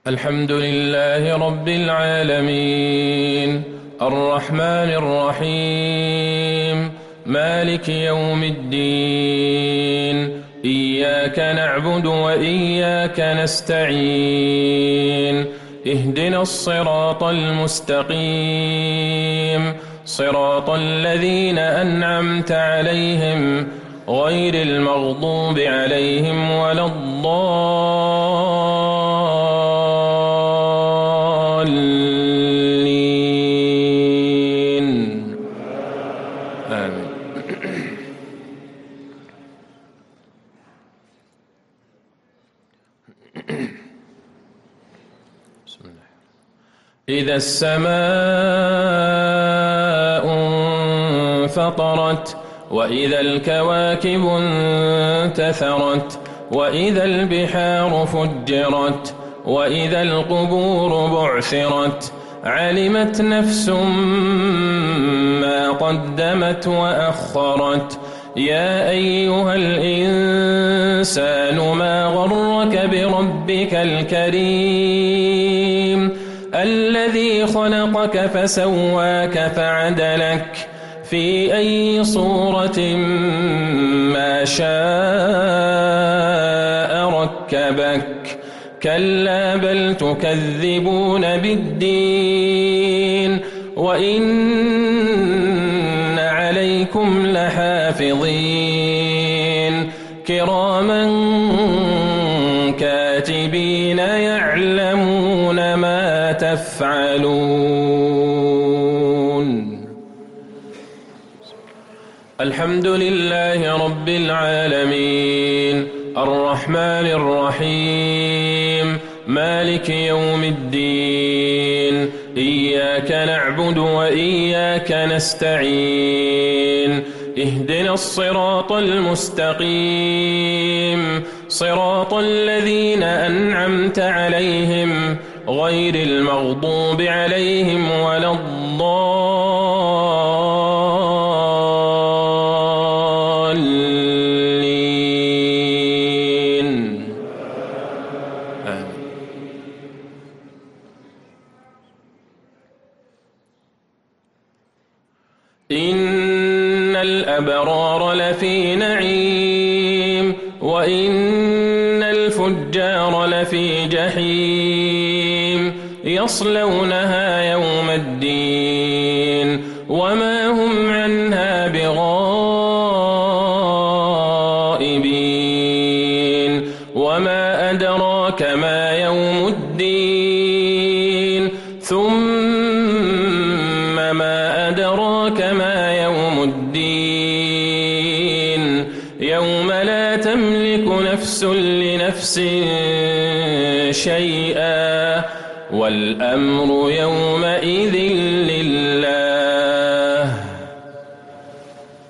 الحمد لله رب العالمين الرحمن الرحيم مالك يوم الدين إياك نعبد وإياك نستعين اهدنا الصراط المستقيم صراط الذين أنعمت عليهم غير المغضوب عليهم ولا الضالين آمين. بسم الله. إذا السماء انفطرت وإذا الكواكب انتثرت وإذا البحار فجرت وإذا القبور بعثرت علمت نفس ما قدمت وأخرت يا أيها الإنسان ما غرك بربك الكريم الذي خلقك فسواك فعدلك في أي صورة ما شاء ركبك كلا بل تكذبون بالدين وإن عليكم لحافظين كراما كاتبين يعلمون ما تفعلون. الحمد لله رب العالمين الرحمن الرحيم مالك يوم الدين إياك نعبد وإياك نستعين اهدنا الصراط المستقيم صراط الذين أنعمت عليهم غير المغضوب عليهم ولا الضالين آمين. إن الأبرار لفي نعيم وإن الفجار لفي جحيم يصلونها يوم الدين وما هم عنها بغائبين وما أدراك ما يوم الدين ثم ما أدراك ما يوم الدين يوم لا تملك نفس لنفس شيئا والأمر يومئذ لله.